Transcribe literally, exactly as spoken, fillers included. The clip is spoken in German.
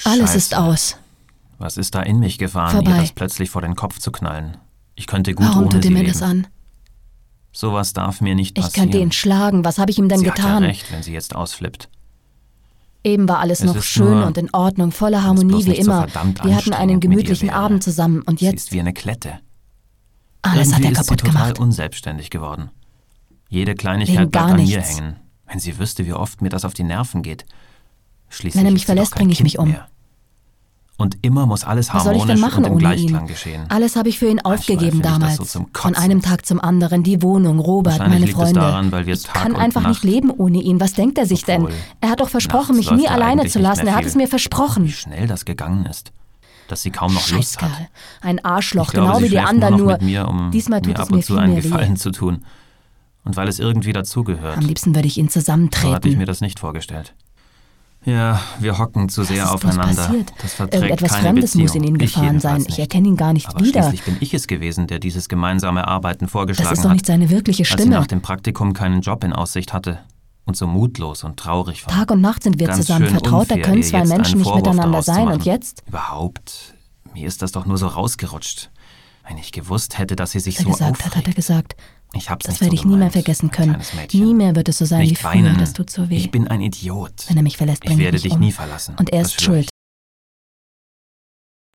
Alles Scheiße. ist aus. Was ist da in mich gefahren, Vorbei. ihr das plötzlich vor den Kopf zu knallen? Ich könnte gut Warum ohne tut sie ihr mir leben. das an? Sowas darf mir nicht Ich passieren. könnte ihn schlagen. Was habe ich ihm denn sie getan? hat ja recht, wenn sie jetzt ausflippt. Eben war alles Es noch ist schön nur, und in Ordnung, voller wenn es Harmonie bloß wie nicht so immer. verdammt Wir hatten einen anstrengend mit ihr gemütlichen wäre. Abend zusammen und Sie jetzt ist wie eine Klette. alles hat Irgendwie er ist sie kaputt total gemacht. unselbständig geworden. Jede Kleinigkeit Wegen bleibt gar an mir nichts. hängen. Wenn sie wüsste, wie oft mir das auf die Nerven geht. Schließlich Wenn er mich ist sie doch verlässt, kein bringe ich Kind mich um. mehr. Und immer muss alles Was soll ich denn harmonisch machen und im ohne Gleichklang ihn? geschehen. Alles habe ich für ihn Manchmal aufgegeben finde ich das damals. so zum Von Kotzen. einem Tag zum anderen. Die Wohnung, Robert, Wahrscheinlich meine liegt es Freunde. daran, weil wir ich Tag kann und einfach Nacht- nicht leben ohne ihn. Was denkt er sich Obwohl, denn? Er hat doch versprochen, nachts mich nie läuft da alleine eigentlich zu nicht lassen. mehr Er hat viel. es mir Wie versprochen. schnell das gegangen ist. Dass sie kaum noch Lust hat. Scheißkerl. Ein Arschloch, Ich glaube, genau sie wie die schläft anderen, nur nur noch mit mir, um diesmal tut mir es ab mir und zu viel einen mehr weh. Gefallen zu tun. Und weil es irgendwie dazugehört. Am liebsten würde ich ihn So habe ich zusammentreten. mir das nicht vorgestellt. Ja, wir hocken zu sehr Was ist bloß aufeinander. passiert? Das verträgt Irgendetwas keine Fremdes Beziehung. muss in ihn Ich gefahren sein. jedenfalls Ich nicht. erkenne ihn gar nicht Aber wieder. schließlich bin ich es gewesen, der dieses gemeinsame Arbeiten vorgeschlagen Das ist doch hat. nicht seine wirkliche Als sie Stimme. nach dem Praktikum keinen Job in Aussicht hatte und so mutlos und traurig war. Tag und Nacht sind wir Ganz zusammen schön vertraut. Da unfair, können ihr zwei jetzt Menschen einen nicht Vorwurf miteinander daraus zu sein. Und machen. jetzt? Überhaupt, mir ist das doch nur so rausgerutscht. Wenn ich gewusst hätte, dass sie sich Was er so gesagt aufregt. hat, hat er gesagt. Ich hab's Das nicht werde so ich nie mehr gemeint, vergessen mein können. kleines Mädchen. Nie mehr wird es so sein Nicht wie früher. weinen. Das tut so weh. Ich bin ein Idiot. Wenn er mich verlässt, Ich bringe ich werde mich dich um. nie verlassen. Und er Das ist schwöre ich.